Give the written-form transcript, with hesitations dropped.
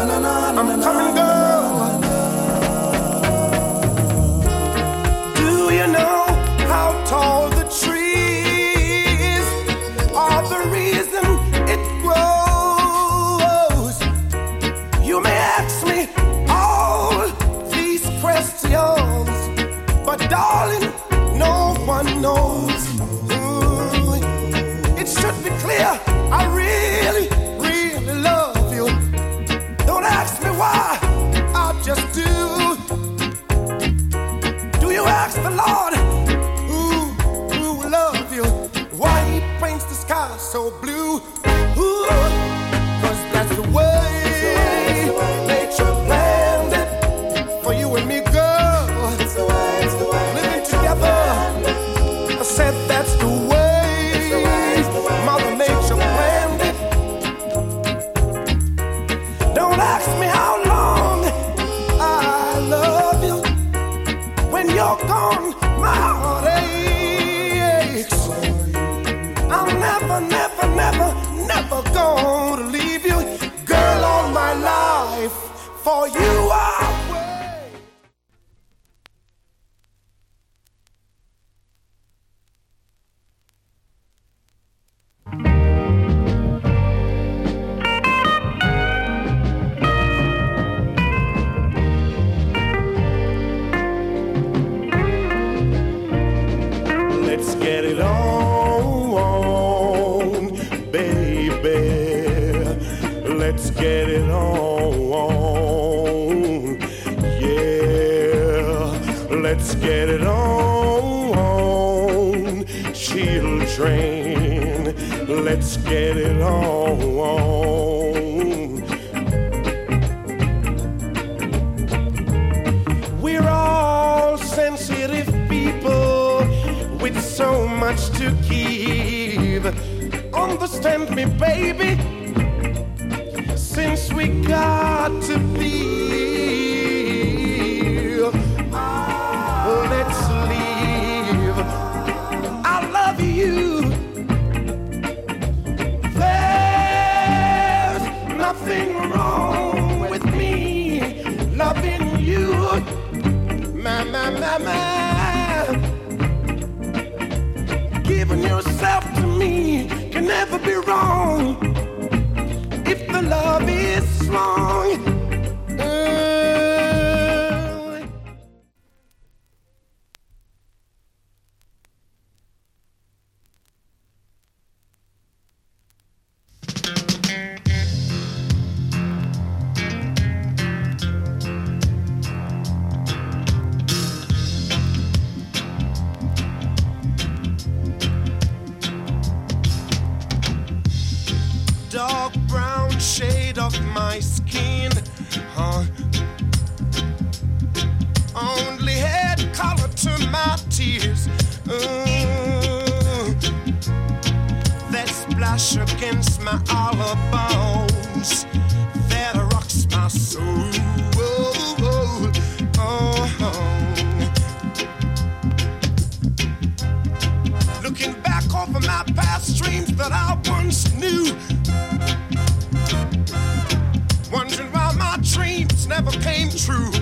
I'm coming, girl. Do you know how tall the trees are? The reason it grows. You may ask me all these questions, but darling, no one knows. It should be clear, I really, really love you. Don't ask me why, I just do. Do you ask the Lord who love you, why he paints the sky so blue? Ooh, 'cause that's the way nature planned it for you and me, girl. Living together, I said that's the way Mother Nature planned it. Don't ask me how long I love you. When you're gone, my heart aches. I'm never, never, never, never gonna leave you, girl, all my life. For you I wait. Let's get it on, baby. Let's get it on. Yeah, let's get it on, children. Let's get it on. We're all sensitive people with so much to give. Understand me, baby, since we got to be. Let's leave. I love you. There's nothing wrong with me loving you. My. Giving yourself to me can never be wrong if the love is strong. Dark brown shade of my skin, only head color to my tears. That splash against my hollow bones, that rocks my soul. Looking back over my past dreams that I once knew, wondering why my dreams never came true.